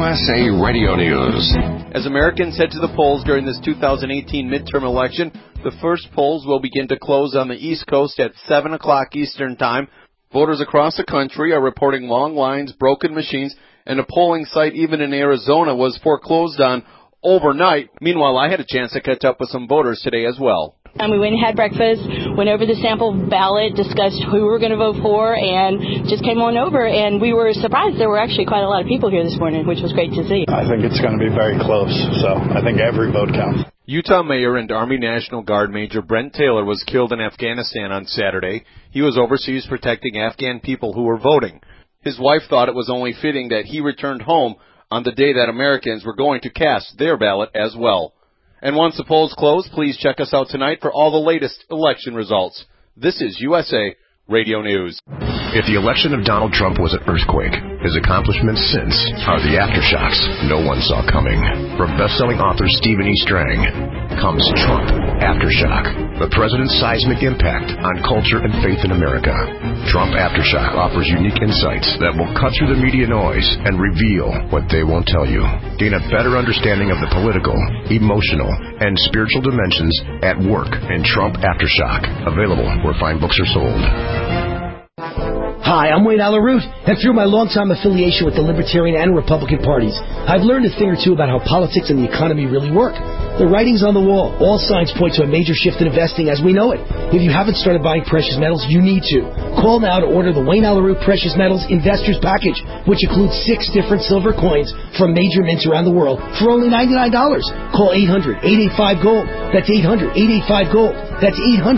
USA Radio News. As Americans head to the polls during this 2018 midterm election, the first polls will begin to close on the East Coast at 7 o'clock Eastern Time. Voters across the country are reporting long lines, broken machines, and a polling site even in Arizona was foreclosed on overnight. Meanwhile, I had a chance to catch up with some voters today as well. We went and had breakfast, went over the sample ballot, discussed who we were going to vote for, and just came on over. And we were surprised there were actually quite a lot of people here this morning, which was great to see. I think it's going to be very close, so I think every vote counts. Utah Mayor and Army National Guard Major Brent Taylor was killed in Afghanistan on Saturday. He was overseas protecting Afghan people who were voting. His wife thought it was only fitting that he returned home on the day that Americans were going to cast their ballot as well. And once the polls close, please check us out tonight for all the latest election results. This is USA Radio News. If the election of Donald Trump was an earthquake, his accomplishments since are the aftershocks no one saw coming. From best-selling author Stephen E. Strang comes Trump Aftershock, the president's seismic impact on culture and faith in America. Trump Aftershock offers unique insights that will cut through the media noise and reveal what they won't tell you. Gain a better understanding of the political, emotional, and spiritual dimensions at work in Trump Aftershock. Available where fine books are sold. Hi, I'm Wayne Alaroot, and through my longtime affiliation with the Libertarian and Republican parties, I've learned a thing or two about how politics and the economy really work. The writing's on the wall. All signs point to a major shift in investing as we know it. If you haven't started buying precious metals, you need to. Call now to order the Wayne Alaroot Precious Metals Investors Package, which includes 6 different silver coins from major mints around the world for only $99. Call 800-885-GOLD. That's 800-885-GOLD. That's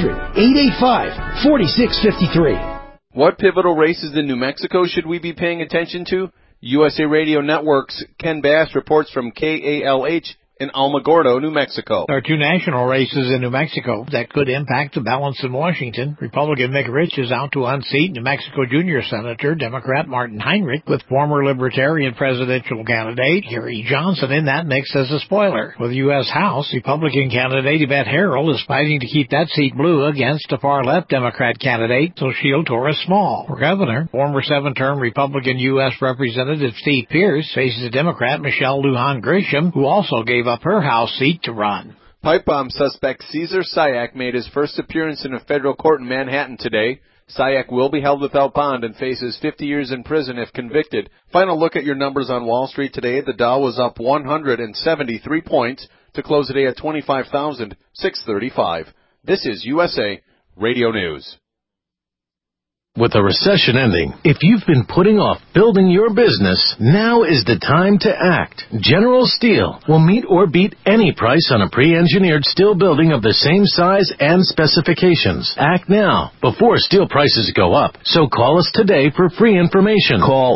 800-885-4653. What pivotal races in New Mexico should we be paying attention to? USA Radio Network's Ken Bass reports from KALH in Alamogordo, New Mexico. There are 2 national races in New Mexico that could impact the balance in Washington. Republican Mick Rich is out to unseat New Mexico Junior Senator Democrat Martin Heinrich with former Libertarian presidential candidate Gary Johnson in that mix as a spoiler. For the U.S. House, Republican candidate Yvette Harrell is fighting to keep that seat blue against a far-left Democrat candidate, Sochil Torres Small. For governor, former 7-term Republican U.S. Representative Steve Pierce faces Democrat Michelle Lujan Grisham, who also gave up her House seat to run. Pipe bomb suspect Cesar Sayak made his first appearance in a federal court in Manhattan today. Sayak will be held without bond and faces 50 years in prison if convicted. Final look at your numbers on Wall Street today. The Dow was up 173 points to close the day at 25,635. This is USA Radio News. With the recession ending, if you've been putting off building your business, now is the time to act. General Steel will meet or beat any price on a pre-engineered steel building of the same size and specifications. Act now, before steel prices go up. So call us today for free information. Call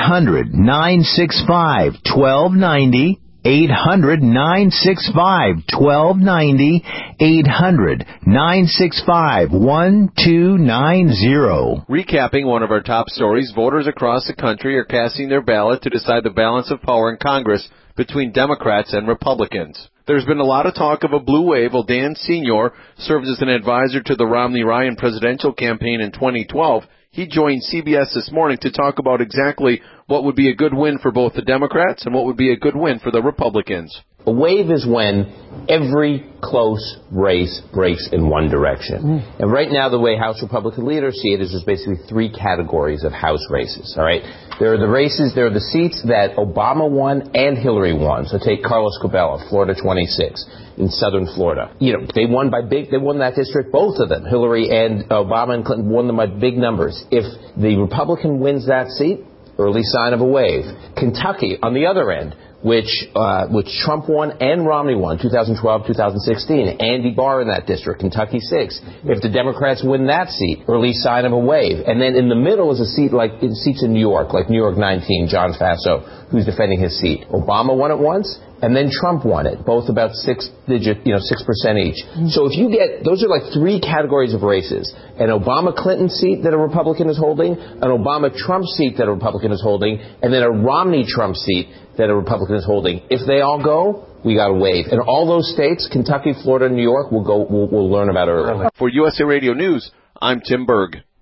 800-965-1290. 800-965-1290, 800-965-1290. Recapping one of our top stories, voters across the country are casting their ballot to decide the balance of power in Congress between Democrats and Republicans. There's been a lot of talk of a blue wave while Dan Senior served as an advisor to the Romney-Ryan presidential campaign in 2012. He joined CBS this morning to talk about exactly what would be a good win for both the Democrats and what would be a good win for the Republicans. A wave is when every close race breaks in one direction. And right now, the way House Republican leaders see it is there's basically 3 categories of House races, all right? There are the seats that Obama won and Hillary won. So take Carlos Curbelo, Florida 26, in southern Florida. They won that district, both of them. Hillary and Obama and Clinton won them by big numbers. If the Republican wins that seat, early sign of a wave. Kentucky, on the other end, which Trump won and Romney won, 2012, 2016. Andy Barr in that district, Kentucky 6. If the Democrats win that seat, early sign of a wave. And then in the middle is a seat seats in New York, like New York 19, John Faso, who's defending his seat. Obama won it once, and then Trump won it, both about 6% each. So if you get, those are like 3 categories of races. An Obama-Clinton seat that a Republican is holding, an Obama-Trump seat that a Republican is holding, and then a Romney-Trump seat that a Republican is holding. If they all go, we got a wave. And all those states, Kentucky, Florida, New York, we'll learn about early. For USA Radio News, I'm Tim Berg.